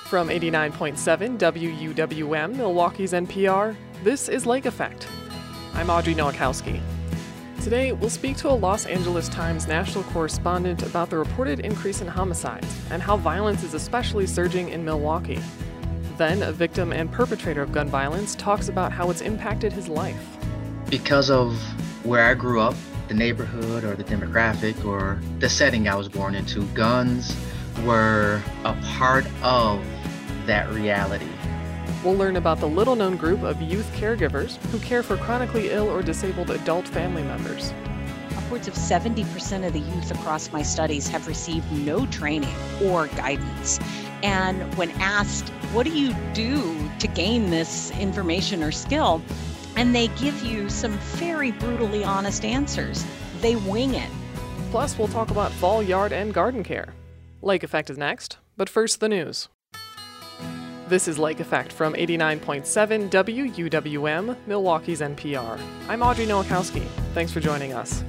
From 89.7 WUWM, Milwaukee's NPR, this is Lake Effect. I'm Audrey Nowakowski. Today, we'll speak to a Los Angeles Times national correspondent about the reported increase in homicides and how violence is especially surging in Milwaukee. Then, a victim and perpetrator of gun violence talks about how it's impacted his life. Because of where I grew up, the neighborhood or the demographic or the setting I was born into, guns were a part of that reality. We'll learn about the little-known group of youth caregivers who care for chronically ill or disabled adult family members. Upwards of 70% of the youth across my studies have received no training or guidance. And when asked, what do you do to gain this information or skill? And they give you some very brutally honest answers. They wing it. Plus, we'll talk about fall yard and garden care. Lake Effect is next, but first the news. This is Lake Effect from 89.7 WUWM, Milwaukee's NPR. I'm Audrey Nowakowski. Thanks for joining us.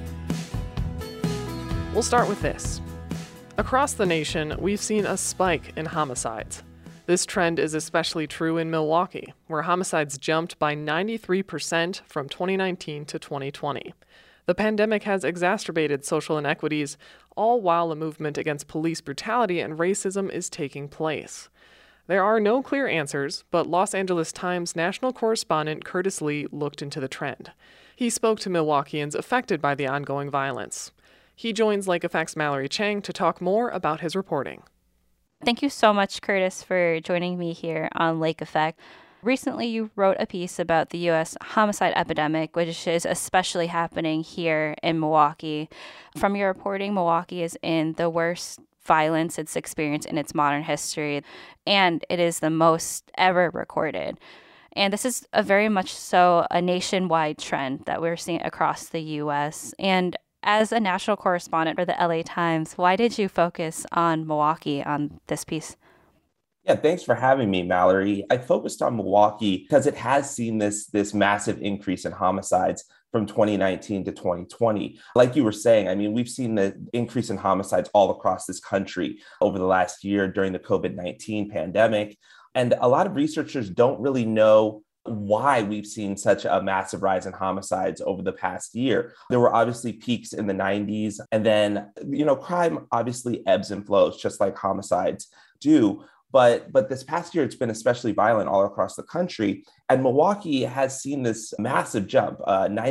We'll start with this. Across the nation, we've seen a spike in homicides. This trend is especially true in Milwaukee, where homicides jumped by 93% from 2019 to 2020. The pandemic has exacerbated social inequities, all while a movement against police brutality and racism is taking place. There are no clear answers, but Los Angeles Times national correspondent Curtis Lee looked into the trend. He spoke to Milwaukeeans affected by the ongoing violence. He joins Lake Effect's Mallory Chang to talk more about his reporting. Thank you so much, Curtis, for joining me here on Lake Effect. Recently, you wrote a piece about the U.S. homicide epidemic, which is especially happening here in Milwaukee. From your reporting, Milwaukee is in the worst violence it's experienced in its modern history, and it is the most ever recorded. And this is a very much so a nationwide trend that we're seeing across the U.S. And as a national correspondent for the LA Times, why did you focus on Milwaukee on this piece? Yeah, thanks for having me, Mallory. I focused on Milwaukee because it has seen this massive increase in homicides from 2019 to 2020. Like you were saying, I mean, we've seen the increase in homicides all across this country over the last year during the COVID-19 pandemic. And a lot of researchers don't really know why we've seen such a massive rise in homicides over the past year. There were obviously peaks in the 90s, and then, crime obviously ebbs and flows, just like homicides do. But this past year, it's been especially violent all across the country. And Milwaukee has seen this massive jump,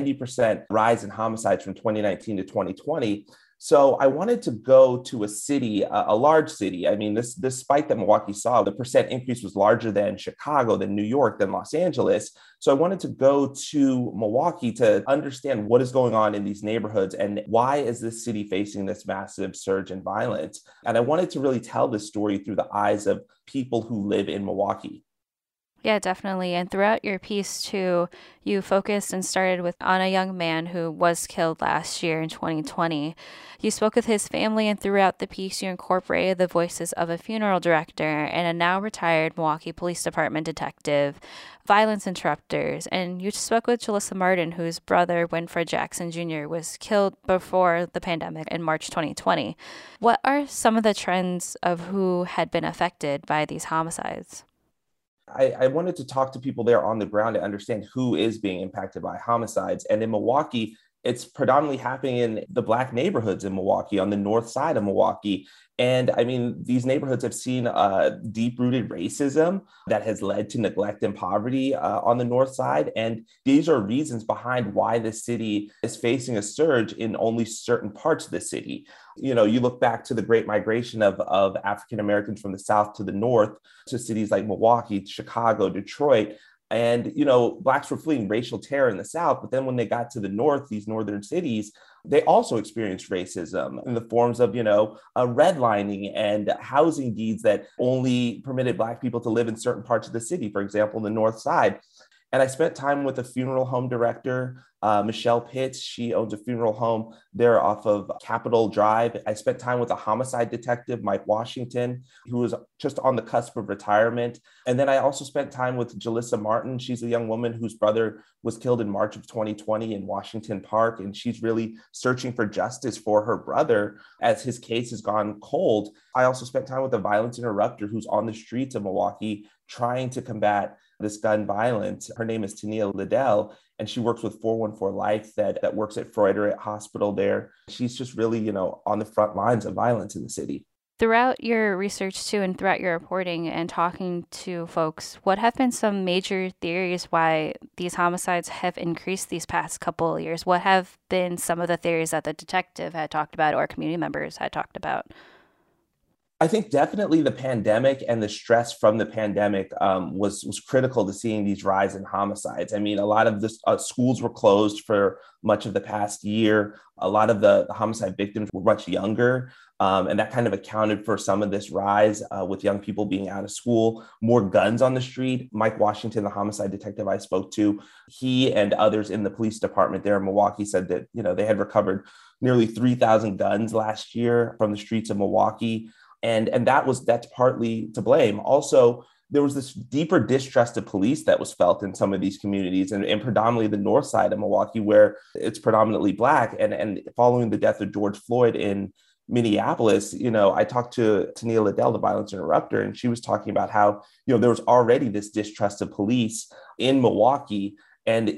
90% rise in homicides from 2019 to 2020. So I wanted to go to a city, a large city. I mean, this spike that Milwaukee saw, the percent increase was larger than Chicago, than New York, than Los Angeles. So I wanted to go to Milwaukee to understand what is going on in these neighborhoods and why is this city facing this massive surge in violence. And I wanted to really tell this story through the eyes of people who live in Milwaukee. Yeah, definitely. And throughout your piece, too, you focused and started on a young man who was killed last year in 2020. You spoke with his family, and throughout the piece, you incorporated the voices of a funeral director and a now retired Milwaukee Police Department detective, violence interrupters, and you spoke with Jalissa Martin, whose brother, Winfred Jackson Jr., was killed before the pandemic in March 2020. What are some of the trends of who had been affected by these homicides? I wanted to talk to people there on the ground to understand who is being impacted by homicides. And in Milwaukee, it's predominantly happening in the Black neighborhoods in Milwaukee, on the north side of Milwaukee. And I mean, these neighborhoods have seen deep-rooted racism that has led to neglect and poverty on the north side. And these are reasons behind why the city is facing a surge in only certain parts of the city. You look back to the Great Migration of African Americans from the south to the north to cities like Milwaukee, Chicago, Detroit. And, Blacks were fleeing racial terror in the South. But then when they got to the North, these northern cities, they also experienced racism in the forms of, redlining and housing deeds that only permitted Black people to live in certain parts of the city, for example, the North Side. And I spent time with a funeral home director Michelle Pitts, she owns a funeral home there off of Capitol Drive. I spent time with a homicide detective, Mike Washington, who was just on the cusp of retirement. And then I also spent time with Jalissa Martin. She's a young woman whose brother was killed in March of 2020 in Washington Park. And she's really searching for justice for her brother as his case has gone cold. I also spent time with a violence interrupter who's on the streets of Milwaukee trying to combat this gun violence. Her name is Tania Liddell, and she works with 414 Life that works at Freudenstadt Hospital there. She's just really, on the front lines of violence in the city. Throughout your research too, and throughout your reporting and talking to folks, what have been some major theories why these homicides have increased these past couple of years? What have been some of the theories that the detective had talked about or community members had talked about? I think definitely the pandemic and the stress from the pandemic was critical to seeing these rise in homicides. I mean, a lot of the schools were closed for much of the past year. A lot of the homicide victims were much younger, and that kind of accounted for some of this rise with young people being out of school, more guns on the street. Mike Washington, the homicide detective I spoke to, he and others in the police department there in Milwaukee said that, they had recovered nearly 3,000 guns last year from the streets of Milwaukee. And that's partly to blame. Also, there was this deeper distrust of police that was felt in some of these communities and predominantly the north side of Milwaukee, where it's predominantly Black. And following the death of George Floyd in Minneapolis, I talked to Tania Liddell, the violence interrupter, and she was talking about how, there was already this distrust of police in Milwaukee. And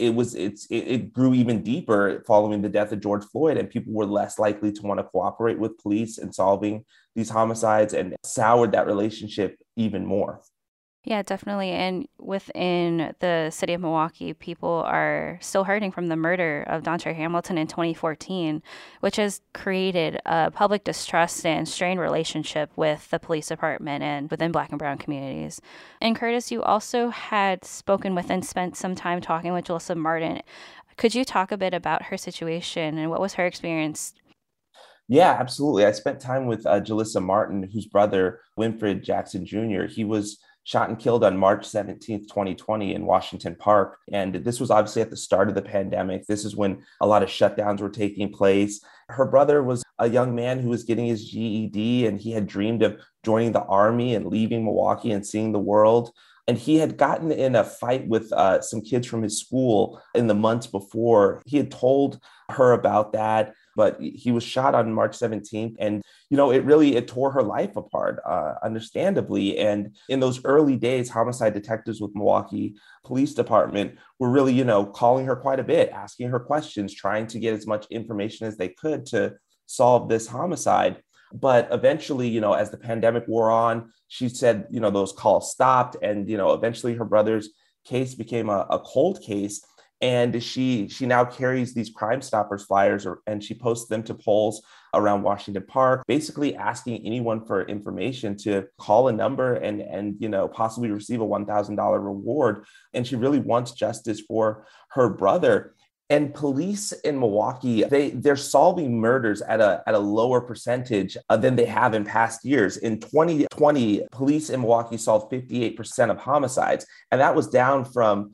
it grew even deeper following the death of George Floyd, and people were less likely to want to cooperate with police in solving these homicides, and soured that relationship even more. Yeah, definitely. And within the city of Milwaukee, people are still hurting from the murder of Dontre Hamilton in 2014, which has created a public distrust and strained relationship with the police department and within Black and brown communities. And Curtis, you also had spoken with and spent some time talking with Jalissa Martin. Could you talk a bit about her situation and what was her experience? Yeah, absolutely. I spent time with Jalissa Martin, whose brother, Winfred Jackson Jr., he was shot and killed on March 17th, 2020 in Washington Park. And this was obviously at the start of the pandemic. This is when a lot of shutdowns were taking place. Her brother was a young man who was getting his GED, and he had dreamed of joining the Army and leaving Milwaukee and seeing the world. And he had gotten in a fight with some kids from his school in the months before. He had told her about that, but he was shot on March 17th. And, it tore her life apart, understandably. And in those early days, homicide detectives with Milwaukee Police Department were really, calling her quite a bit, asking her questions, trying to get as much information as they could to solve this homicide. But eventually, as the pandemic wore on, she said, those calls stopped. And, eventually her brother's case became a cold case. And she now carries these Crime Stoppers flyers, and she posts them to polls around Washington Park, basically asking anyone for information to call a number and possibly receive a $1,000 reward. And she really wants justice for her brother. And police in Milwaukee, they're solving murders at a lower percentage than they have in past years. In 2020, police in Milwaukee solved 58% of homicides, and that was down from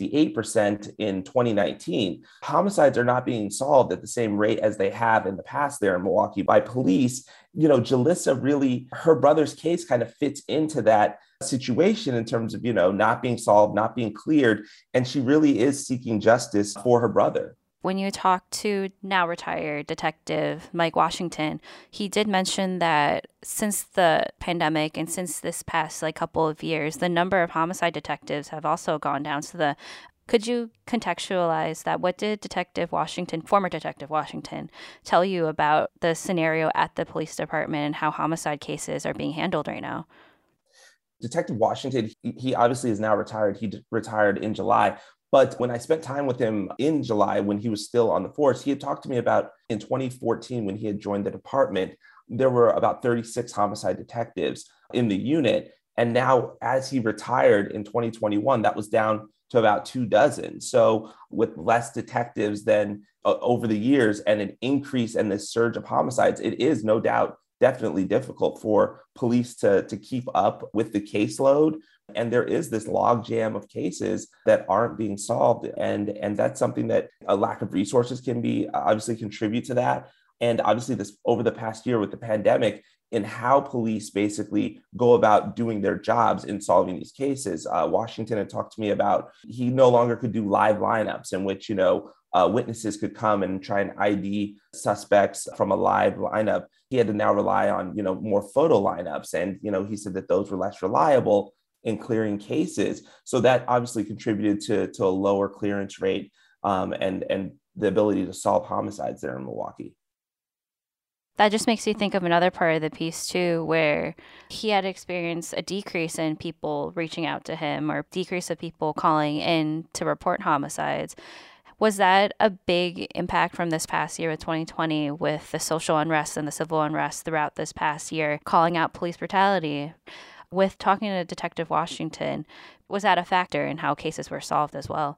68% in 2019. Homicides are not being solved at the same rate as they have in the past there in Milwaukee by police. Jalissa really, her brother's case kind of fits into that situation in terms of, not being solved, not being cleared. And she really is seeking justice for her brother. When you talk to now retired detective Mike Washington, he did mention that since the pandemic and since this past couple of years, the number of homicide detectives have also gone down. Could you contextualize that? What did former Detective Washington, tell you about the scenario at the police department and how homicide cases are being handled right now? Detective Washington, he obviously is now retired. He retired in July. But when I spent time with him in July, when he was still on the force, he had talked to me about in 2014, when he had joined the department, there were about 36 homicide detectives in the unit. And now, as he retired in 2021, that was down to about 24. So with less detectives than over the years and an increase in this surge of homicides, it is no doubt definitely difficult for police to keep up with the caseload. And there is this logjam of cases that aren't being solved. And that's something that a lack of resources can be obviously contribute to that. And obviously this over the past year with the pandemic, in how police basically go about doing their jobs in solving these cases. Washington had talked to me about he no longer could do live lineups in which, witnesses could come and try and ID suspects from a live lineup. He had to now rely on, more photo lineups. And, he said that those were less reliable in clearing cases. So that obviously contributed to a lower clearance rate and the ability to solve homicides there in Milwaukee. That just makes me think of another part of the piece, too, where he had experienced a decrease in people reaching out to him or decrease of people calling in to report homicides. Was that a big impact from this past year of 2020 with the social unrest and the civil unrest throughout this past year, calling out police brutality? With talking to Detective Washington, was that a factor in how cases were solved as well?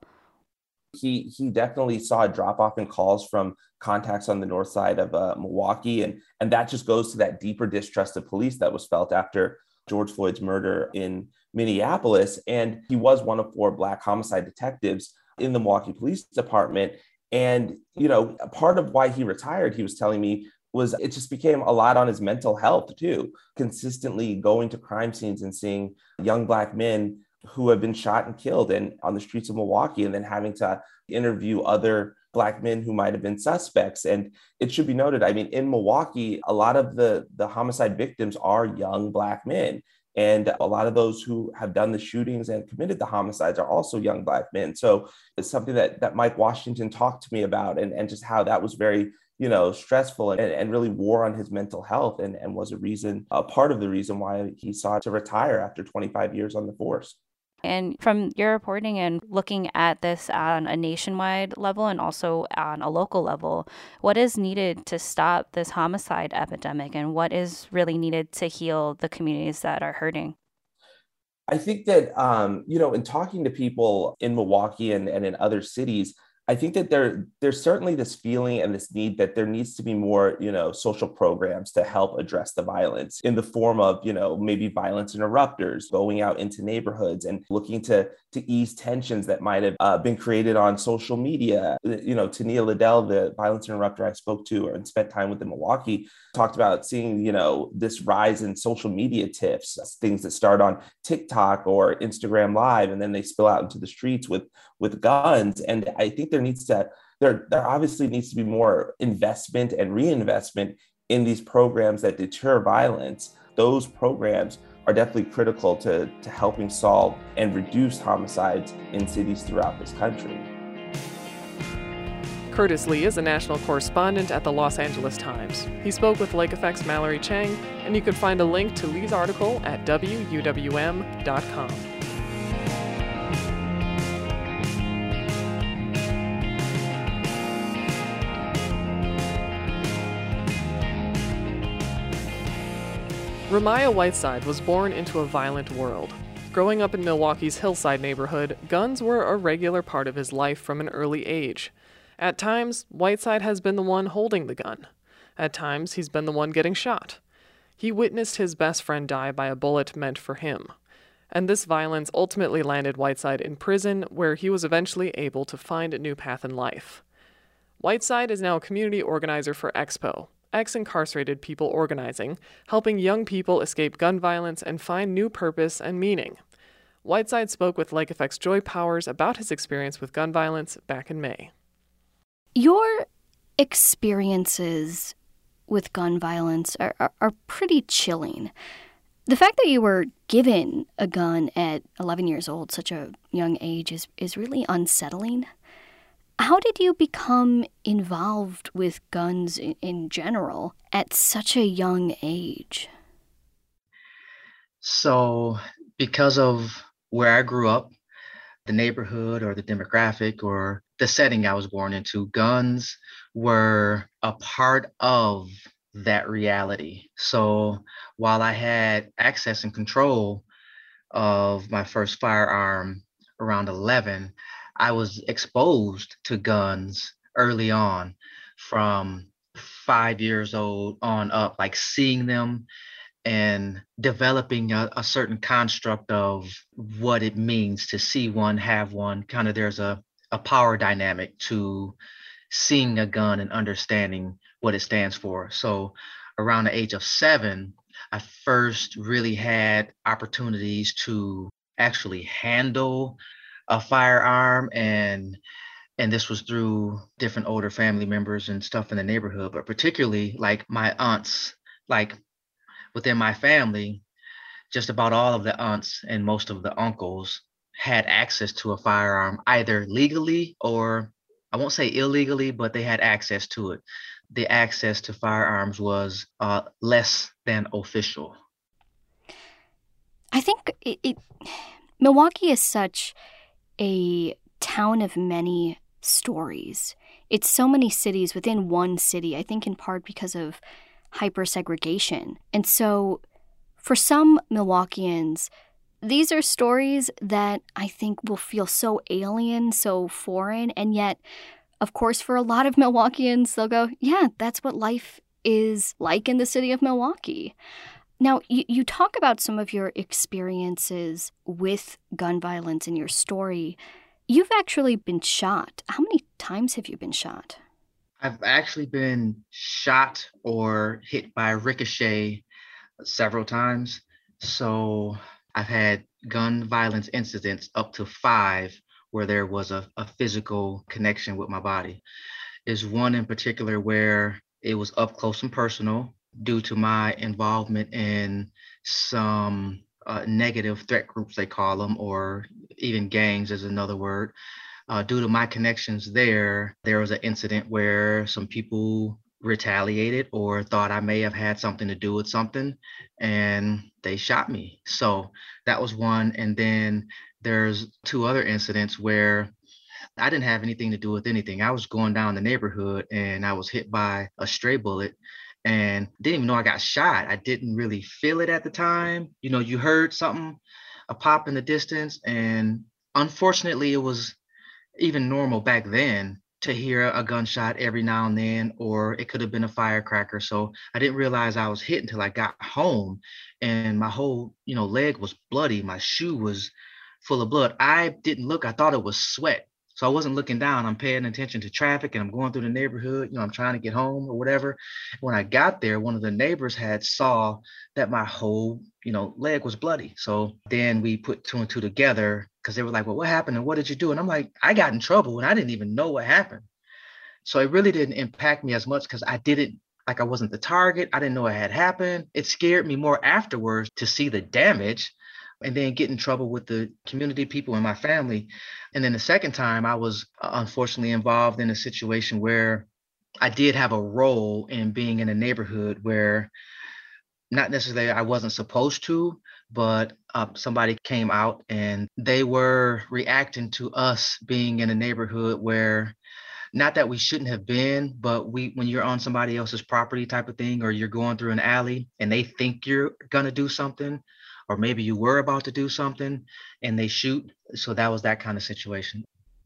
He definitely saw a drop off in calls from contacts on the north side of Milwaukee. And that just goes to that deeper distrust of police that was felt after George Floyd's murder in Minneapolis. And he was one of 4 Black homicide detectives in the Milwaukee Police Department. And, part of why he retired, he was telling me, was it just became a lot on his mental health, too. Consistently going to crime scenes and seeing young Black men who have been shot and killed and on the streets of Milwaukee, and then having to interview other Black men who might have been suspects. And it should be noted, in Milwaukee, a lot of the homicide victims are young Black men. And a lot of those who have done the shootings and committed the homicides are also young Black men. So it's something that Mike Washington talked to me about, and just how that was very stressful and really wore on his mental health and was a part of the reason why he sought to retire after 25 years on the force. And from your reporting and looking at this on a nationwide level and also on a local level, what is needed to stop this homicide epidemic, and what is really needed to heal the communities that are hurting? I think that, in talking to people in Milwaukee and in other cities, I think that there's certainly this feeling and this need that there needs to be more, social programs to help address the violence in the form of, maybe violence interrupters, going out into neighborhoods and looking to ease tensions that might have been created on social media. Tania Liddell, the violence interrupter I spoke to and spent time with in Milwaukee, talked about seeing, this rise in social media tiffs, things that start on TikTok or Instagram Live, and then they spill out into the streets with guns. And I think there obviously needs to be more investment and reinvestment in these programs that deter violence. Those programs are definitely critical to helping solve and reduce homicides in cities throughout this country. Curtis Lee is a national correspondent at the Los Angeles Times. He spoke with Lake Effect's Mallory Chang, and you can find a link to Lee's article at WUWM.com. Ramiah Whiteside was born into a violent world. Growing up in Milwaukee's Hillside neighborhood, guns were a regular part of his life from an early age. At times, Whiteside has been the one holding the gun. At times, he's been the one getting shot. He witnessed his best friend die by a bullet meant for him. And this violence ultimately landed Whiteside in prison, where he was eventually able to find a new path in life. Whiteside is now a community organizer for Expo, ex-incarcerated people organizing, helping young people escape gun violence and find new purpose and meaning. Whiteside spoke with Lake Effect's Joy Powers about his experience with gun violence back in May. Your experiences with gun violence are pretty chilling. The fact that you were given a gun at 11 years old, such a young age, is really unsettling. How did you become involved with guns in general at such a young age? So, because of where I grew up, the neighborhood or the demographic or the setting I was born into, guns were a part of that reality. So, while I had access and control of my first firearm around 11, I was exposed to guns early on, from 5 years old on up, like seeing them and developing a certain construct of what it means to see one, have one. Kind of there's a power dynamic to seeing a gun and understanding what it stands for. So around the age of 7, I first really had opportunities to actually handle a firearm, and this was through different older family members and stuff in the neighborhood, but particularly like my aunts, like within my family, just about all of the aunts and most of the uncles had access to a firearm, either legally or I won't say illegally, but they had access to it. The access to firearms was less than official. I think Milwaukee is such a town of many stories. It's so many cities within one city, I think in part because of hyper-segregation. And so for some Milwaukeeans, these are stories that I think will feel so alien, so foreign, and yet, of course, for a lot of Milwaukeeans, they'll go, yeah, that's what life is like in the city of Milwaukee. Now, you talk about some of your experiences with gun violence in your story. You've actually been shot. How many times have you been shot? I've actually been shot or hit by ricochet several times. So I've had gun violence incidents up to 5 where there was a physical connection with my body. There's one in particular where it was up close and personal due to my involvement in some negative threat groups, they call them, or even gangs is another word. Due to my connections there was an incident where some people retaliated or thought I may have had something to do with something, and they shot me. So that was one. And then there's 2 other incidents where I didn't have anything to do with anything. I was going down the neighborhood and I was hit by a stray bullet and didn't even know I got shot. I didn't really feel it at the time. You know, you heard something, a pop in the distance, and unfortunately, it was even normal back then to hear a gunshot every now and then, or it could have been a firecracker. So I didn't realize I was hit until I got home, and my whole, leg was bloody. My shoe was full of blood. I didn't look. I thought it was sweat. So I wasn't looking down. I'm paying attention to traffic and I'm going through the neighborhood. I'm trying to get home or whatever. When I got there, one of the neighbors had saw that my whole, leg was bloody. So then we put 2 and 2 together because they were like, well, what happened and what did you do? And I'm like, I got in trouble and I didn't even know what happened. So it really didn't impact me as much because I wasn't the target. I didn't know it had happened. It scared me more afterwards to see the damage and then get in trouble with the community people in my family. And then the second time I was unfortunately involved in a situation where I did have a role in being in a neighborhood where not necessarily I wasn't supposed to, but somebody came out and they were reacting to us being in a neighborhood where not that we shouldn't have been, but when you're on somebody else's property type of thing, or you're going through an alley and they think you're going to do something, or maybe you were about to do something and they shoot. So that was that kind of situation.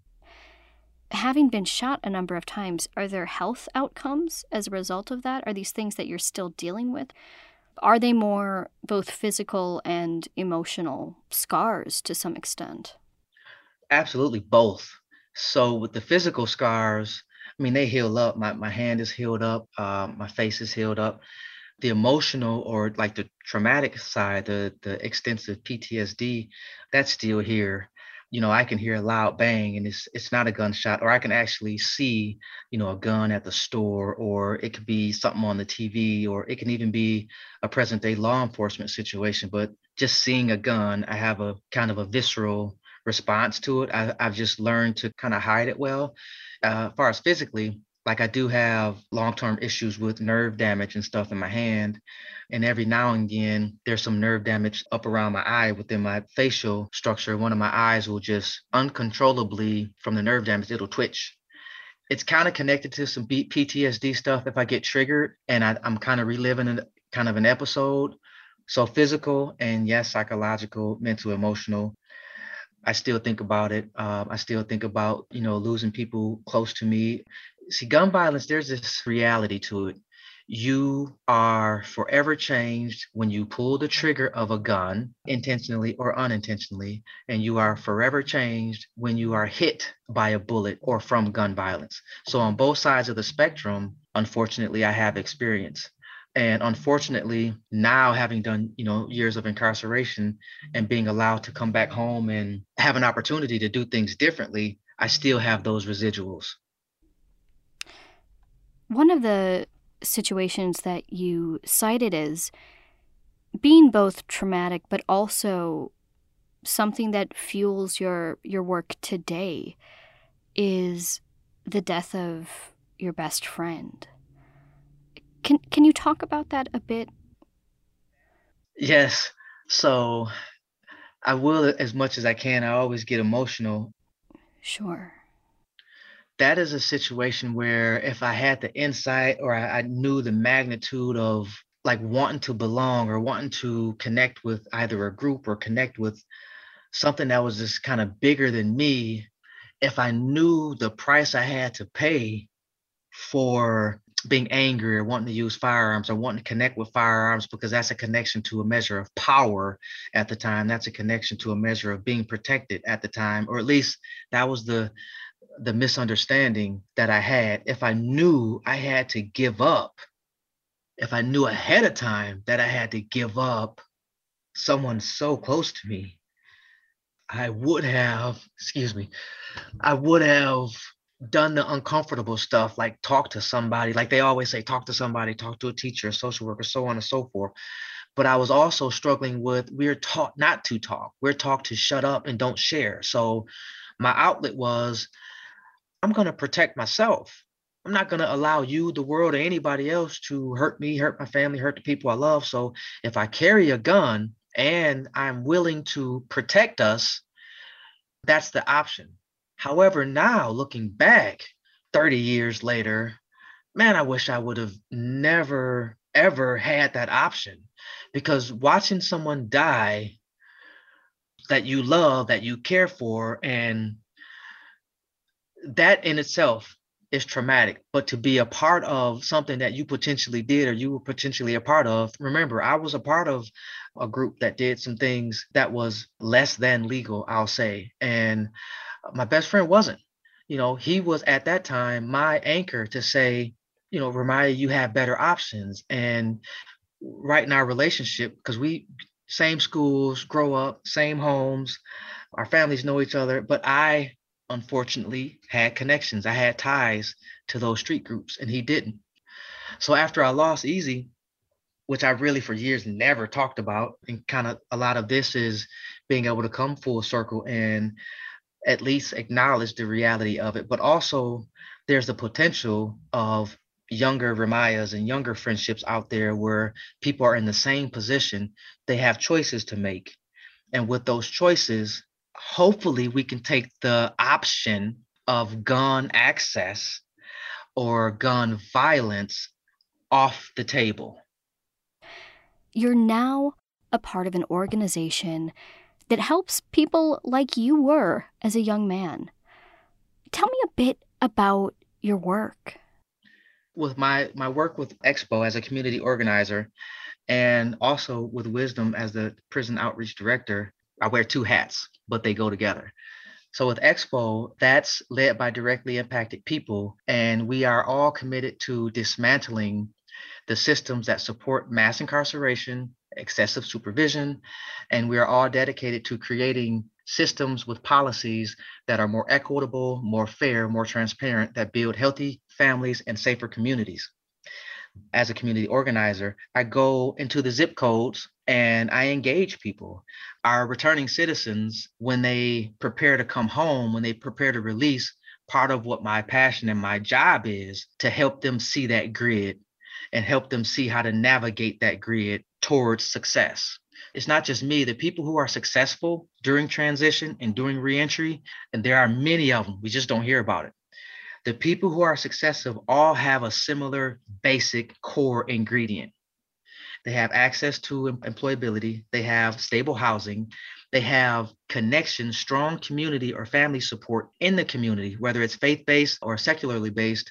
Having been shot a number of times, are there health outcomes as a result of that? Are these things that you're still dealing with? Are they more both physical and emotional scars to some extent? Absolutely both. So with the physical scars, they heal up. My hand is healed up. My face is healed up. The emotional or like the traumatic side, the extensive PTSD, that's still here. I can hear a loud bang and it's not a gunshot, or I can actually see, a gun at the store, or it could be something on the TV, or it can even be a present day law enforcement situation. But just seeing a gun, I have a kind of a visceral response to it. I've just learned to kind of hide it well. As far as physically, like I do have long-term issues with nerve damage and stuff in my hand. And every now and again, there's some nerve damage up around my eye within my facial structure. One of my eyes will just uncontrollably, from the nerve damage, it'll twitch. It's kind of connected to some PTSD stuff if I get triggered and I'm kind of reliving kind of an episode. So physical and yes, psychological, mental, emotional. I still think about it. I still think about, losing people close to me. See, gun violence, there's this reality to it. You are forever changed when you pull the trigger of a gun, intentionally or unintentionally, and you are forever changed when you are hit by a bullet or from gun violence. So on both sides of the spectrum, unfortunately, I have experience. And unfortunately, now having done, years of incarceration and being allowed to come back home and have an opportunity to do things differently, I still have those residuals. One of the situations that you cited as being both traumatic, but also something that fuels your work today is the death of your best friend. Can you talk about that a bit? Yes. So I will as much as I can. I always get emotional. Sure. That is a situation where if I had the insight or I knew the magnitude of like wanting to belong or wanting to connect with either a group or connect with something that was just kind of bigger than me, if I knew the price I had to pay for being angry or wanting to use firearms or wanting to connect with firearms, because that's a connection to a measure of power at the time. That's a connection to a measure of being protected at the time, or at least that was the misunderstanding that I had. If I knew I had to give up, if I knew ahead of time that I had to give up someone so close to me, I would have, I would have done the uncomfortable stuff, like talk to somebody. Like they always say, talk to somebody, talk to a teacher, a social worker, so on and so forth. But I was also struggling with, we're taught not to talk. We're taught to shut up and don't share. So my outlet was, I'm going to protect myself. I'm not going to allow you, the world, or anybody else to hurt me, hurt my family, hurt the people I love. So if I carry a gun and I'm willing to protect us, that's the option. However, now looking back 30 years later, man, I wish I would have never, ever had that option, because watching someone die that you love, that you care for, and that in itself is traumatic. But to be a part of something that you potentially did or you were potentially a part of, remember, I was a part of a group that did some things that was less than legal, I'll say. And my best friend wasn't. He was at that time my anchor to say, Ramaya, you have better options. And right in our relationship, because we same schools, grow up, same homes, our families know each other, but I unfortunately had connections. I had ties to those street groups and he didn't. So after I lost Easy, which I really for years never talked about, and kind of a lot of this is being able to come full circle and at least acknowledge the reality of it. But also there's the potential of younger Ramayas and younger friendships out there where people are in the same position. They have choices to make. And with those choices, hopefully we can take the option of gun access or gun violence off the table. You're now a part of an organization that helps people like you were as a young man. Tell me a bit about your work. With my work with Expo as a community organizer, and also with Wisdom as the prison outreach director, I wear two hats, but they go together. So with Expo, that's led by directly impacted people, and we are all committed to dismantling the systems that support mass incarceration, excessive supervision, and we are all dedicated to creating systems with policies that are more equitable, more fair, more transparent, that build healthy families and safer communities. As a community organizer, I go into the zip codes and I engage people. Our returning citizens, when they prepare to come home, when they prepare to release, part of what my passion and my job is to help them see that grid and help them see how to navigate that grid towards success. It's not just me, the people who are successful during transition and during reentry, and there are many of them, we just don't hear about it. The people who are successful all have a similar basic core ingredient. They have access to employability, they have stable housing, they have connection, strong community or family support in the community, whether it's faith-based or secularly based,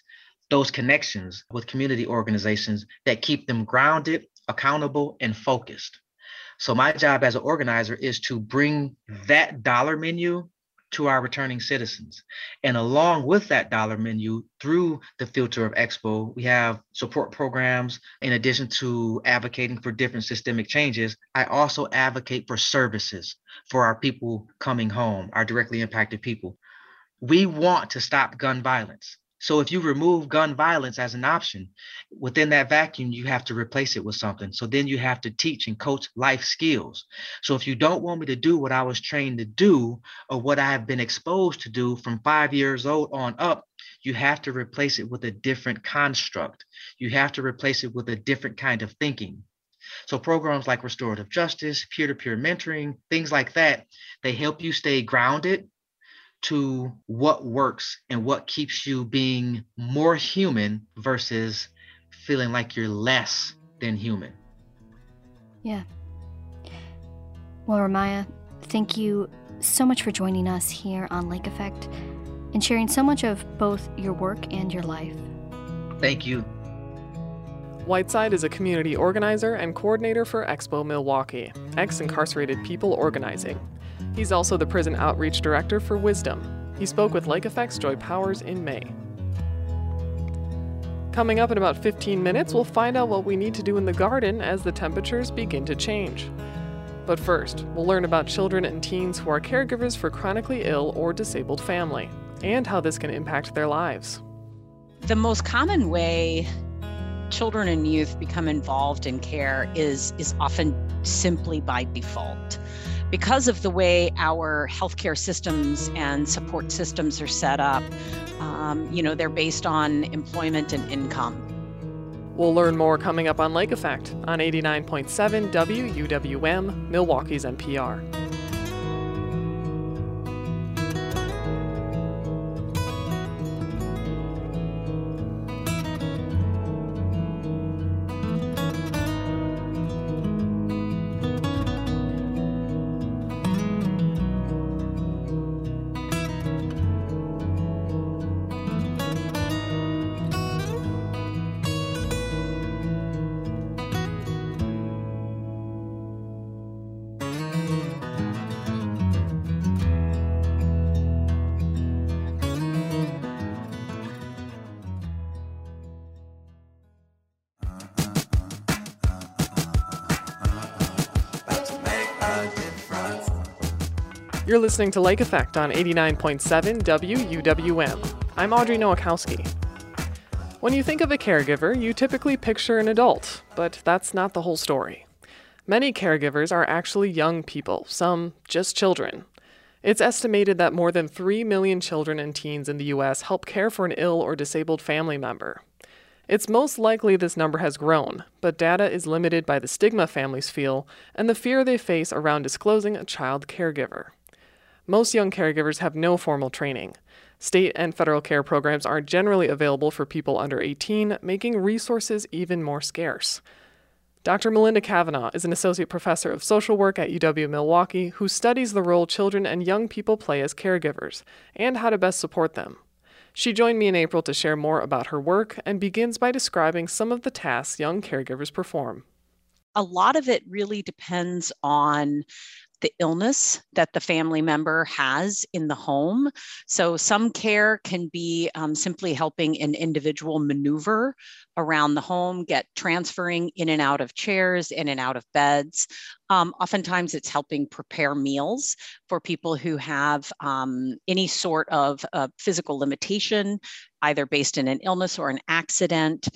those connections with community organizations that keep them grounded, accountable, and focused. So my job as an organizer is to bring that dollar menu to our returning citizens. And along with that dollar menu, through the filter of Expo, we have support programs. In addition to advocating for different systemic changes, I also advocate for services for our people coming home, our directly impacted people. We want to stop gun violence. So if you remove gun violence as an option, within that vacuum, you have to replace it with something. So then you have to teach and coach life skills. So if you don't want me to do what I was trained to do or what I have been exposed to do from 5 years old on up, you have to replace it with a different construct. You have to replace it with a different kind of thinking. So programs like restorative justice, peer-to-peer mentoring, things like that, they help you stay grounded to what works and what keeps you being more human versus feeling like you're less than human. Yeah. Well, Ramaya, thank you so much for joining us here on Lake Effect and sharing so much of both your work and your life. Thank you. Whiteside is a community organizer and coordinator for Expo Milwaukee, ex-incarcerated people organizing. He's also the prison outreach director for Wisdom. He spoke with Lake Effect's Joy Powers in May. Coming up in about 15 minutes, we'll find out what we need to do in the garden as the temperatures begin to change. But first, we'll learn about children and teens who are caregivers for chronically ill or disabled family, and how this can impact their lives. The most common way children and youth become involved in care is often simply by default. Because of the way our healthcare systems and support systems are set up, they're based on employment and income. We'll learn more coming up on Lake Effect on 89.7 WUWM, Milwaukee's NPR. You're listening to Lake Effect on 89.7 WUWM. I'm Audrey Nowakowski. When you think of a caregiver, you typically picture an adult, but that's not the whole story. Many caregivers are actually young people, some just children. It's estimated that more than 3 million children and teens in the U.S. help care for an ill or disabled family member. It's most likely this number has grown, but data is limited by the stigma families feel and the fear they face around disclosing a child caregiver. Most young caregivers have no formal training. State and federal care programs aren't generally available for people under 18, making resources even more scarce. Dr. Melinda Cavanaugh is an associate professor of social work at UW-Milwaukee who studies the role children and young people play as caregivers and how to best support them. She joined me in April to share more about her work and begins by describing some of the tasks young caregivers perform. A lot of it really depends on the illness that the family member has in the home. So some care can be simply helping an individual maneuver around the home, transferring in and out of chairs, in and out of beds. Oftentimes it's helping prepare meals for people who have any sort of physical limitation, either based in an illness or an accident.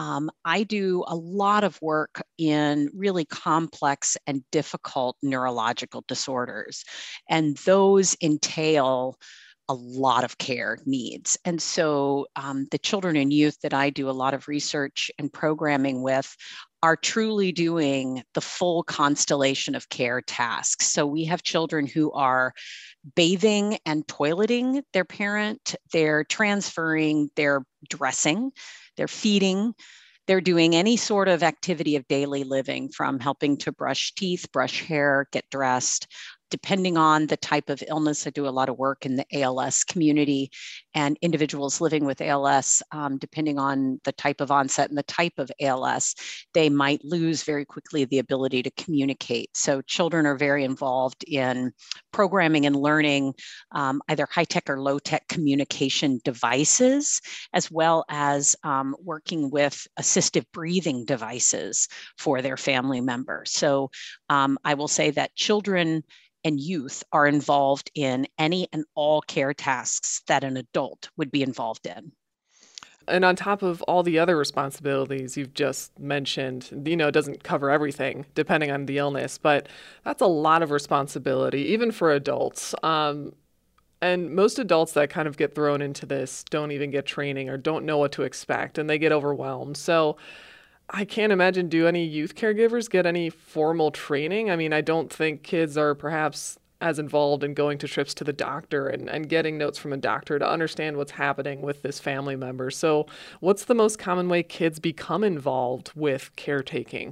I do a lot of work in really complex and difficult neurological disorders, and those entail a lot of care needs. And so the children and youth that I do a lot of research and programming with are truly doing the full constellation of care tasks. So we have children who are bathing and toileting their parent, they're transferring, they're dressing, they're feeding, they're doing any sort of activity of daily living, from helping to brush teeth, brush hair, get dressed. Depending on the type of illness, I do a lot of work in the ALS community, and individuals living with ALS, depending on the type of onset and the type of ALS, they might lose very quickly the ability to communicate. So children are very involved in programming and learning either high-tech or low-tech communication devices, as well as working with assistive breathing devices for their family members. So I will say that children and youth are involved in any and all care tasks that an adult would be involved in. And on top of all the other responsibilities you've just mentioned, it doesn't cover everything depending on the illness, but that's a lot of responsibility, even for adults. And most adults that kind of get thrown into this don't even get training or don't know what to expect, and they get overwhelmed. So I can't imagine, do any youth caregivers get any formal training? I mean, I don't think kids are perhaps as involved in going to trips to the doctor and getting notes from a doctor to understand what's happening with this family member. So what's the most common way kids become involved with caretaking?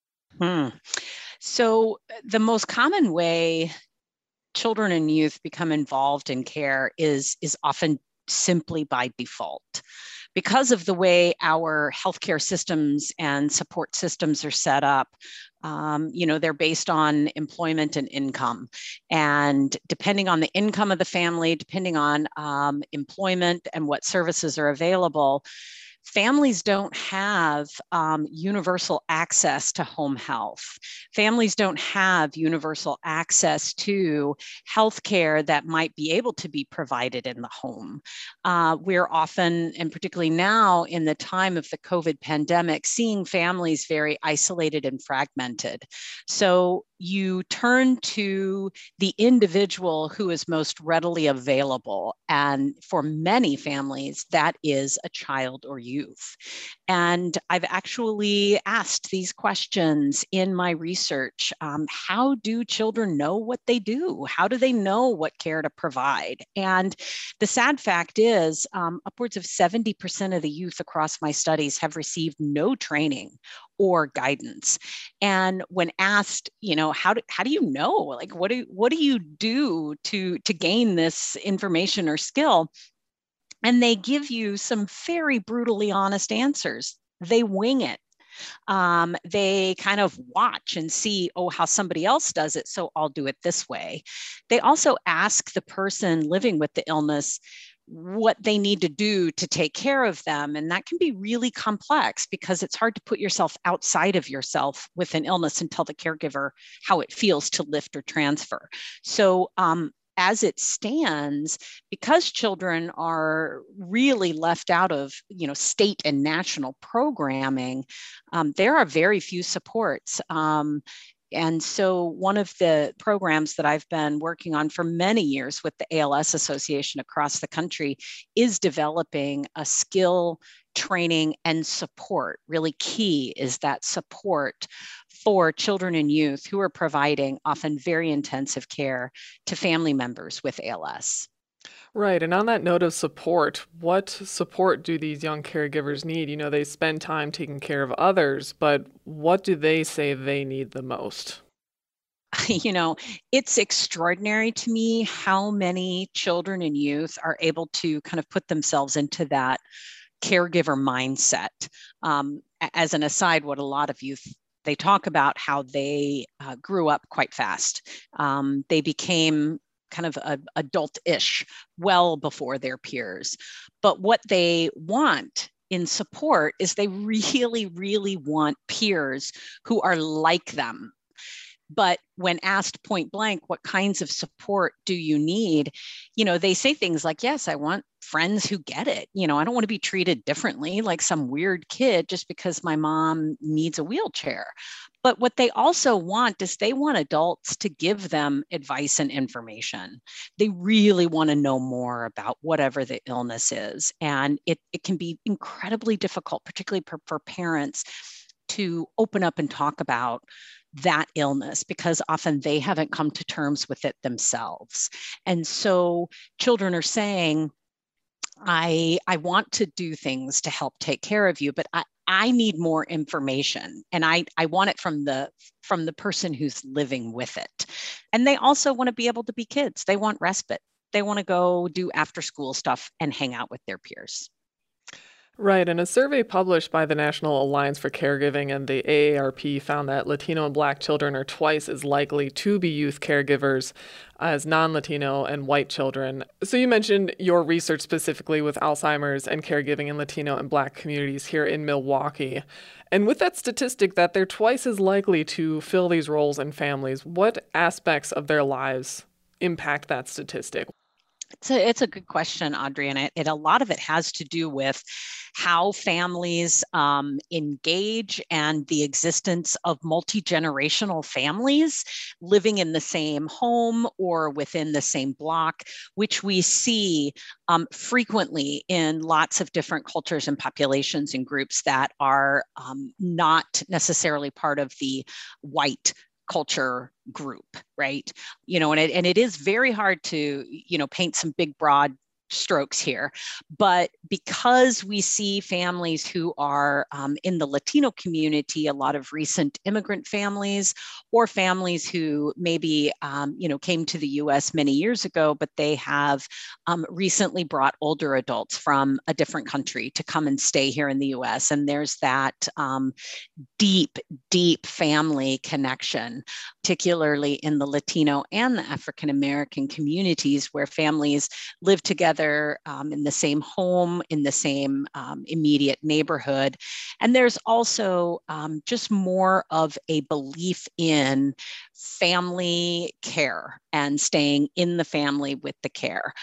So the most common way children and youth become involved in care is often simply by default. Because of the way our healthcare systems and support systems are set up, they're based on employment and income. And depending on the income of the family, depending on employment and what services are available, families don't have universal access to home health. Families don't have universal access to healthcare that might be able to be provided in the home. We're often, and particularly now in the time of the COVID pandemic, seeing families very isolated and fragmented. So you turn to the individual who is most readily available. And for many families, that is a child or youth. And I've actually asked these questions in my research. How do children know what they do? How do they know what care to provide? And the sad fact is upwards of 70% of the youth across my studies have received no training or guidance. And when asked, how do you know? Like, what do you do to gain this information or skill? And they give you some very brutally honest answers. They wing it. They kind of watch and see, how somebody else does it, so I'll do it this way. They also ask the person living with the illness what they need to do to take care of them. And that can be really complex because it's hard to put yourself outside of yourself with an illness and tell the caregiver how it feels to lift or transfer. So as it stands, because children are really left out of, state and national programming, there are very few supports. And so one of the programs that I've been working on for many years with the ALS Association across the country is developing a skill training and support. Really key is that support for children and youth who are providing often very intensive care to family members with ALS. Right. And on that note of support, what support do these young caregivers need? They spend time taking care of others, but what do they say they need the most? It's extraordinary to me how many children and youth are able to kind of put themselves into that caregiver mindset. As an aside, what a lot of youth, they talk about how they grew up quite fast. They became kind of adult-ish well before their peers. But what they want in support is they really, really want peers who are like them. But when asked point blank, what kinds of support do you need? They say things like, yes, I want friends who get it. I don't want to be treated differently like some weird kid just because my mom needs a wheelchair. But what they also want is they want adults to give them advice and information. They really want to know more about whatever the illness is. And it can be incredibly difficult, particularly for parents, to open up and talk about that illness because often they haven't come to terms with it themselves. And so children are saying, I want to do things to help take care of you, but I need more information, and I want it from the person who's living with it. And they also want to be able to be kids. They want respite. They want to go do after school stuff and hang out with their peers. Right, and a survey published by the National Alliance for Caregiving and the AARP found that Latino and Black children are twice as likely to be youth caregivers as non-Latino and white children. So you mentioned your research specifically with Alzheimer's and caregiving in Latino and Black communities here in Milwaukee. And with that statistic that they're twice as likely to fill these roles in families, what aspects of their lives impact that statistic? It's a good question, Audrey, and a lot of it has to do with how families engage and the existence of multi-generational families living in the same home or within the same block, which we see frequently in lots of different cultures and populations and groups that are not necessarily part of the white culture group, right? And it is very hard to, paint some big, broad strokes here. But because we see families who are in the Latino community, a lot of recent immigrant families or families who maybe, came to the US many years ago, but they have recently brought older adults from a different country to come and stay here in the US. And there's that deep, deep family connection, particularly in the Latino and the African American communities where families live together in the same home, in the same immediate neighborhood. And there's also just more of a belief in family care and staying in the family with the care.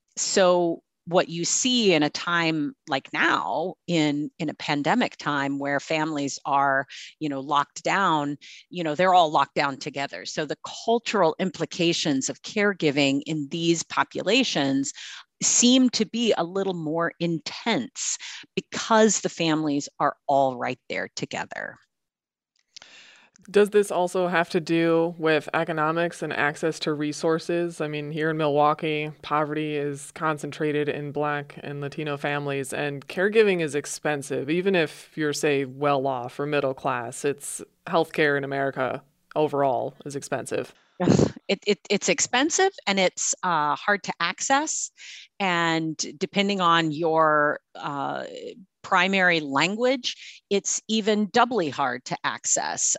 So what you see in a time like now, in a pandemic time where families are, locked down, they're all locked down together. So the cultural implications of caregiving in these populations seem to be a little more intense because the families are all right there together. Does this also have to do with economics and access to resources? I mean, here in Milwaukee, poverty is concentrated in Black and Latino families, and caregiving is expensive. Even if you're, say, well off or middle class, healthcare in America overall is expensive. It's expensive and it's hard to access. And depending on your primary language, it's even doubly hard to access.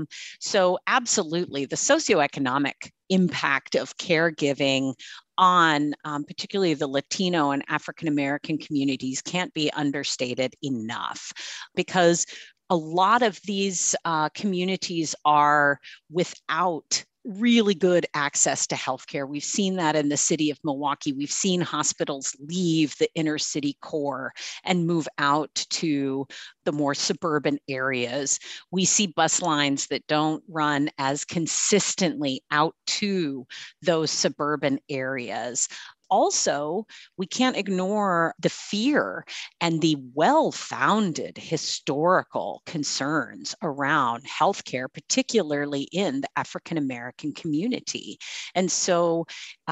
So absolutely, the socioeconomic impact of caregiving on particularly the Latino and African American communities can't be understated enough, because a lot of these communities are without really good access to healthcare. We've seen that in the city of Milwaukee. We've seen hospitals leave the inner city core and move out to the more suburban areas. We see bus lines that don't run as consistently out to those suburban areas. Also, we can't ignore the fear and the well-founded historical concerns around healthcare, particularly in the African American community. And so,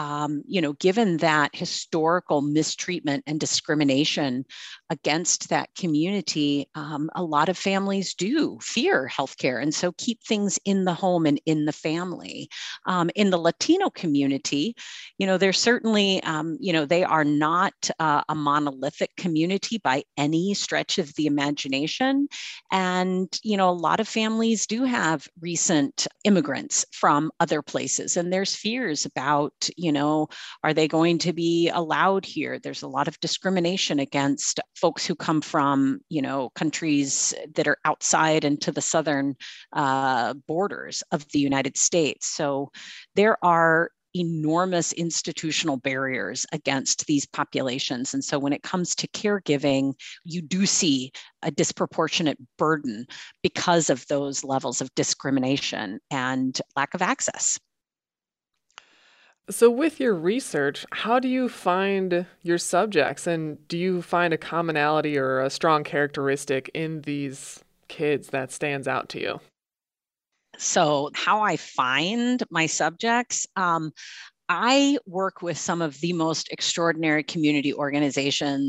given that historical mistreatment and discrimination against that community, a lot of families do fear healthcare, and so keep things in the home and in the family. In the Latino community, there's certainly they are not a monolithic community by any stretch of the imagination. And, a lot of families do have recent immigrants from other places. And there's fears about, are they going to be allowed here? There's a lot of discrimination against folks who come from, countries that are outside into the southern borders of the United States. So there are enormous institutional barriers against these populations. And so when it comes to caregiving, you do see a disproportionate burden because of those levels of discrimination and lack of access. So with your research, how do you find your subjects, and do you find a commonality or a strong characteristic in these kids that stands out to you? So how I find my subjects, I work with some of the most extraordinary community organizations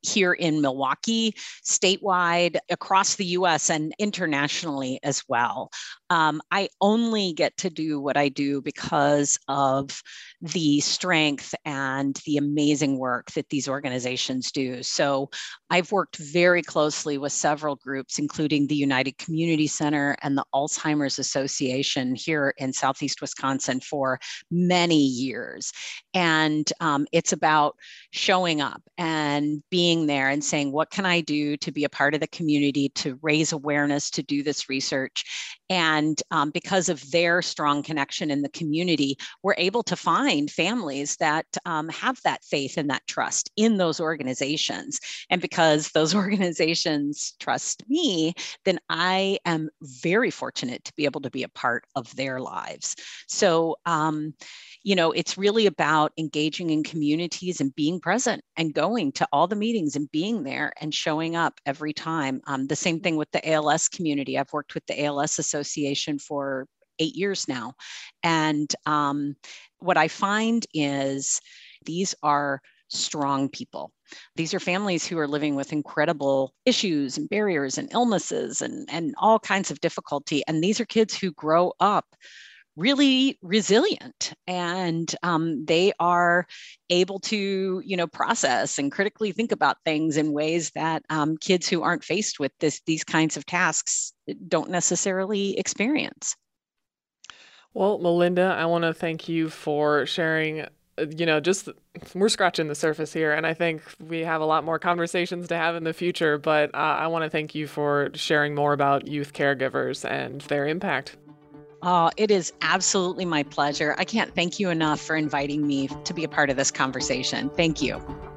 here in Milwaukee, statewide, across the US, and internationally as well. I only get to do what I do because of the strength and the amazing work that these organizations do. So I've worked very closely with several groups, including the United Community Center and the Alzheimer's Association here in Southeast Wisconsin for many years. And it's about showing up and being there and saying, what can I do to be a part of the community, to raise awareness, to do this research? And because of their strong connection in the community, we're able to find families that have that faith and that trust in those organizations. And because those organizations trust me, then I am very fortunate to be able to be a part of their lives. So, it's really about engaging in communities and being present and going to all the meetings and being there and showing up every time. The same thing with the ALS community. I've worked with the ALS Association for 8 years now. And what I find is these are strong people. These are families who are living with incredible issues and barriers and illnesses and all kinds of difficulty. And these are kids who grow up really resilient, and they are able to, process and critically think about things in ways that kids who aren't faced with these kinds of tasks don't necessarily experience. Well, Melinda, I want to thank you for sharing. We're scratching the surface here, and I think we have a lot more conversations to have in the future, but I want to thank you for sharing more about youth caregivers and their impact. Oh, it is absolutely my pleasure. I can't thank you enough for inviting me to be a part of this conversation. Thank you.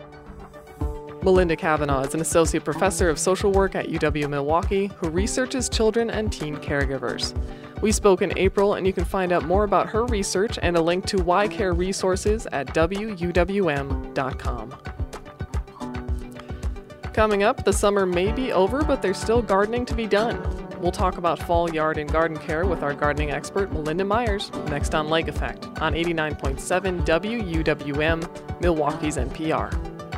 Melinda Cavanaugh is an associate professor of social work at UW-Milwaukee who researches children and teen caregivers. We spoke in April, and you can find out more about her research and a link to YCare resources at wuwm.com. Coming up, the summer may be over, but there's still gardening to be done. We'll talk about fall yard and garden care with our gardening expert, Melinda Myers, next on Lake Effect on 89.7 WUWM, Milwaukee's NPR.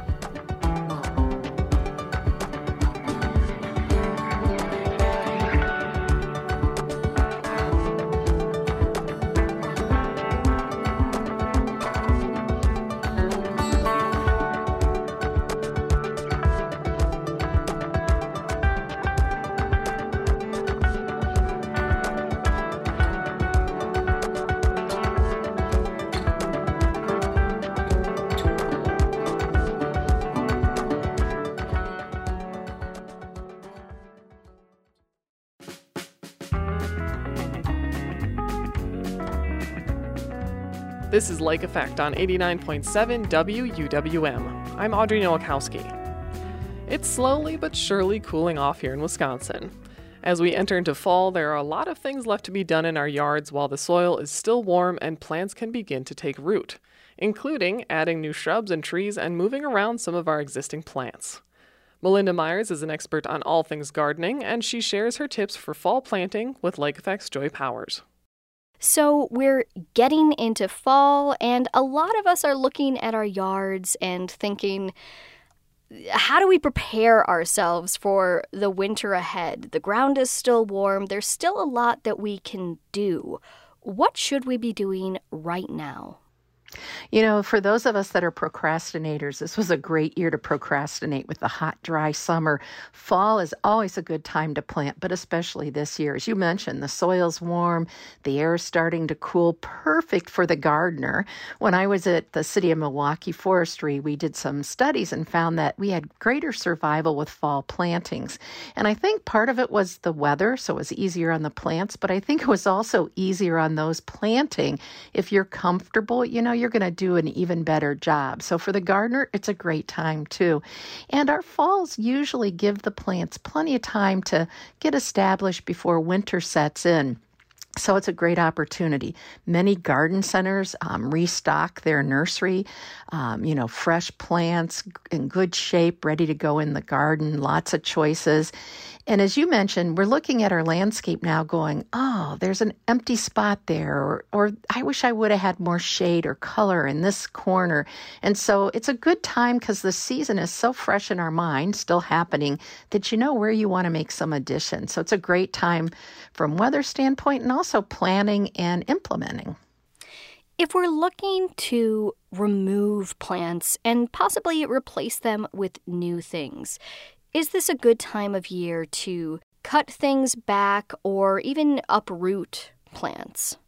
This is Lake Effect on 89.7 WUWM. I'm Audrey Nowakowski. It's slowly but surely cooling off here in Wisconsin. As we enter into fall, there are a lot of things left to be done in our yards while the soil is still warm and plants can begin to take root, including adding new shrubs and trees and moving around some of our existing plants. Melinda Myers is an expert on all things gardening, and she shares her tips for fall planting with Lake Effect's Joy Powers. So we're getting into fall, and a lot of us are looking at our yards and thinking, how do we prepare ourselves for the winter ahead? The ground is still warm. There's still a lot that we can do. What should we be doing right now? For those of us that are procrastinators, this was a great year to procrastinate with the hot, dry summer. Fall is always a good time to plant, but especially this year. As you mentioned, the soil's warm, the air is starting to cool, perfect for the gardener. When I was at the City of Milwaukee Forestry, we did some studies and found that we had greater survival with fall plantings. And I think part of it was the weather, so it was easier on the plants, but I think it was also easier on those planting. If you're comfortable, you're going to do an even better job. So for the gardener, it's a great time too. And our falls usually give the plants plenty of time to get established before winter sets in. So it's a great opportunity. Many garden centers restock their nursery, fresh plants in good shape, ready to go in the garden, lots of choices. And as you mentioned, we're looking at our landscape now going, oh, there's an empty spot there, or I wish I would have had more shade or color in this corner. And so it's a good time because the season is so fresh in our mind, still happening, that you know where you want to make some additions. So it's a great time from weather standpoint and also planning and implementing. If we're looking to remove plants and possibly replace them with new things, is this a good time of year to cut things back or even uproot plants?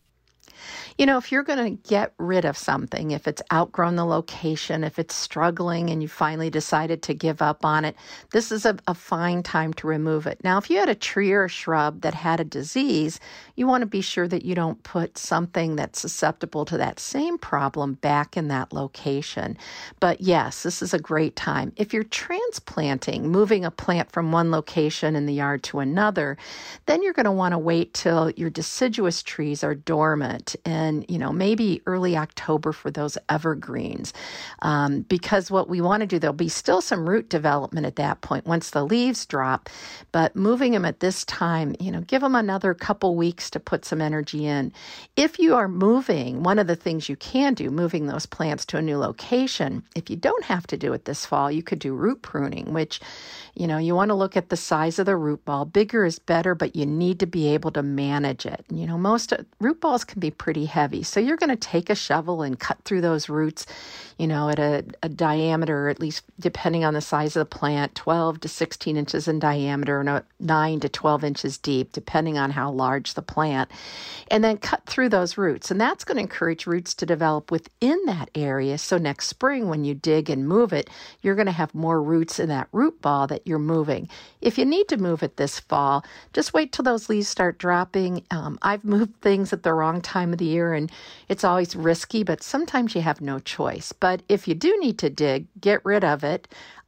If you're going to get rid of something, if it's outgrown the location, if it's struggling and you finally decided to give up on it, this is a fine time to remove it. Now, if you had a tree or a shrub that had a disease, you want to be sure that you don't put something that's susceptible to that same problem back in that location. But yes, this is a great time. If you're transplanting, moving a plant from one location in the yard to another, then you're going to want to wait till your deciduous trees are dormant and, maybe early October for those evergreens. Because what we want to do, there'll be still some root development at that point once the leaves drop, but moving them at this time, give them another couple weeks to put some energy in. If you are moving, one of the things you can do, moving those plants to a new location, if you don't have to do it this fall, you could do root pruning, which, you want to look at the size of the root ball. Bigger is better, but you need to be able to manage it. Most root balls can be pretty heavy. So you're going to take a shovel and cut through those roots, at a diameter, at least depending on the size of the plant, 12 to 16 inches in diameter and 9 to 12 inches deep, depending on how large the plant, and then cut through those roots. And that's going to encourage roots to develop within that area. So next spring, when you dig and move it, you're going to have more roots in that root ball that you're moving. If you need to move it this fall, just wait till those leaves start dropping. I've moved things at the wrong time of the year, and it's always risky, but sometimes you have no choice. But if you do need to dig, get rid of it.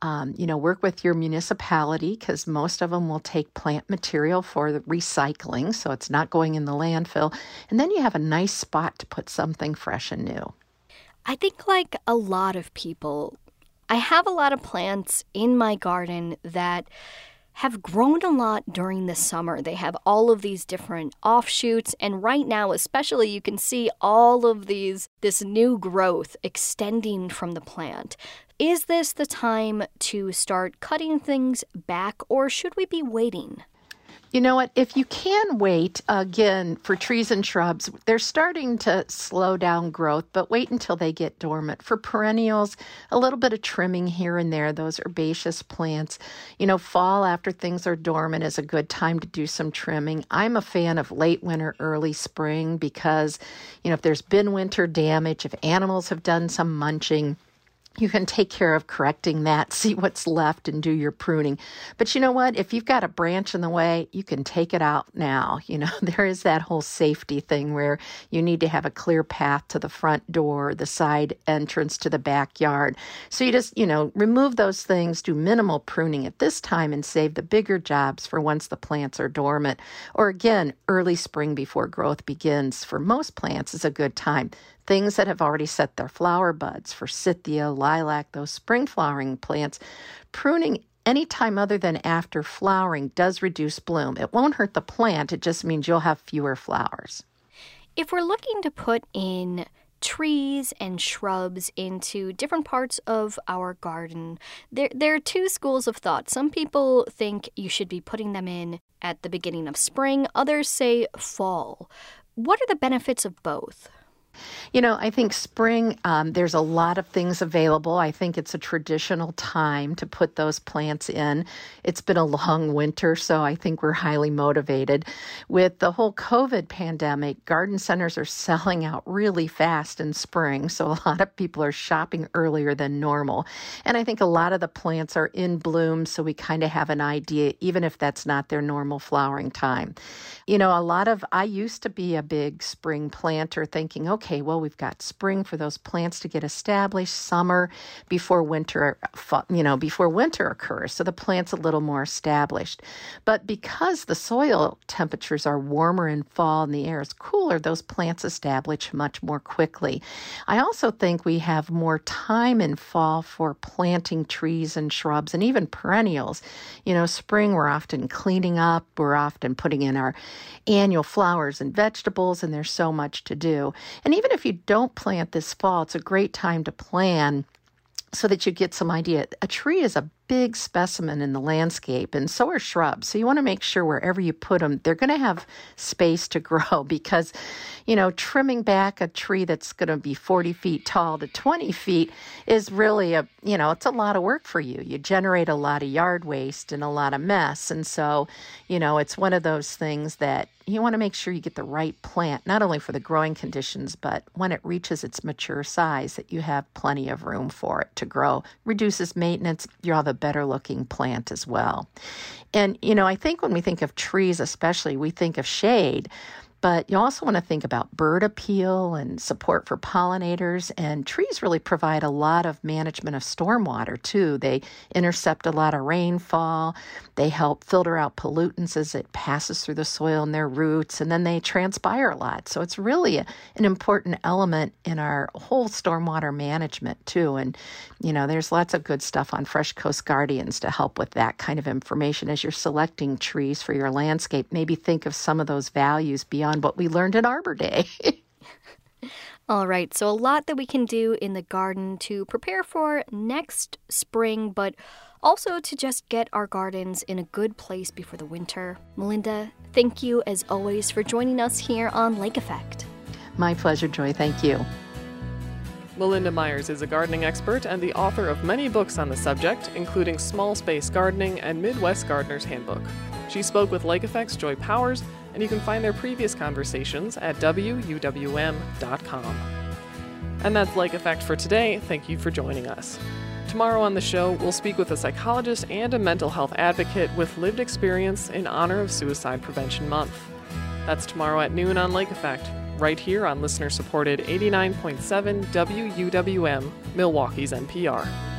Work with your municipality because most of them will take plant material for the recycling, so it's not going in the landfill. And then you have a nice spot to put something fresh and new. I think like a lot of people, I have a lot of plants in my garden that have grown a lot during the summer. They have all of these different offshoots, and right now especially you can see all of this new growth extending from the plant. Is this the time to start cutting things back, or should we be waiting? You know what? If you can wait, again, for trees and shrubs, they're starting to slow down growth, but wait until they get dormant. For perennials, a little bit of trimming here and there, those herbaceous plants. Fall after things are dormant is a good time to do some trimming. I'm a fan of late winter, early spring because, if there's been winter damage, if animals have done some munching, you can take care of correcting that, see what's left, and do your pruning. But you know what? If you've got a branch in the way, you can take it out now. There is that whole safety thing where you need to have a clear path to the front door, the side entrance to the backyard. So you just, remove those things, do minimal pruning at this time, and save the bigger jobs for once the plants are dormant. Or again, early spring before growth begins for most plants is a good time. Things that have already set their flower buds, forsythia, lilac, those spring flowering plants, pruning any time other than after flowering does reduce bloom. It won't hurt the plant. It just means you'll have fewer flowers. If we're looking to put in trees and shrubs into different parts of our garden, there are two schools of thought. Some people think you should be putting them in at the beginning of spring. Others say fall. What are the benefits of both? I think spring, there's a lot of things available. I think it's a traditional time to put those plants in. It's been a long winter, so I think we're highly motivated. With the whole COVID pandemic, garden centers are selling out really fast in spring, so a lot of people are shopping earlier than normal. And I think a lot of the plants are in bloom, so we kind of have an idea, even if that's not their normal flowering time. I used to be a big spring planter thinking, okay, okay, well, we've got spring for those plants to get established, summer before winter, before winter occurs. So the plant's a little more established. But because the soil temperatures are warmer in fall and the air is cooler, those plants establish much more quickly. I also think we have more time in fall for planting trees and shrubs and even perennials. Spring, we're often cleaning up, we're often putting in our annual flowers and vegetables, and there's so much to do. And even if you don't plant this fall, it's a great time to plan so that you get some idea. A tree is a big specimen in the landscape, and so are shrubs. So you want to make sure wherever you put them, they're going to have space to grow because, trimming back a tree that's going to be 40 feet tall to 20 feet is really it's a lot of work for you. You generate a lot of yard waste and a lot of mess. And so, it's one of those things that you want to make sure you get the right plant, not only for the growing conditions, but when it reaches its mature size, that you have plenty of room for it to grow. Reduces maintenance. You'll have a better looking plant as well. And, I think when we think of trees especially, we think of shade. But you also want to think about bird appeal and support for pollinators. And trees really provide a lot of management of stormwater, too. They intercept a lot of rainfall. They help filter out pollutants as it passes through the soil and their roots. And then they transpire a lot. So it's really an important element in our whole stormwater management, too. And, there's lots of good stuff on Fresh Coast Guardians to help with that kind of information. As you're selecting trees for your landscape, maybe think of some of those values beyond what we learned at Arbor Day. All right, so a lot that we can do in the garden to prepare for next spring, but also to just get our gardens in a good place before the winter. Melinda, thank you as always for joining us here on Lake Effect. My pleasure, Joy. Thank you. Melinda Myers is a gardening expert and the author of many books on the subject, including Small Space Gardening and Midwest Gardener's Handbook. She spoke with Lake Effect's Joy Powers, and you can find their previous conversations at wuwm.com. And that's Lake Effect for today. Thank you for joining us. Tomorrow on the show, we'll speak with a psychologist and a mental health advocate with lived experience in honor of Suicide Prevention Month. That's tomorrow at noon on Lake Effect, right here on listener-supported 89.7 WUWM, Milwaukee's NPR.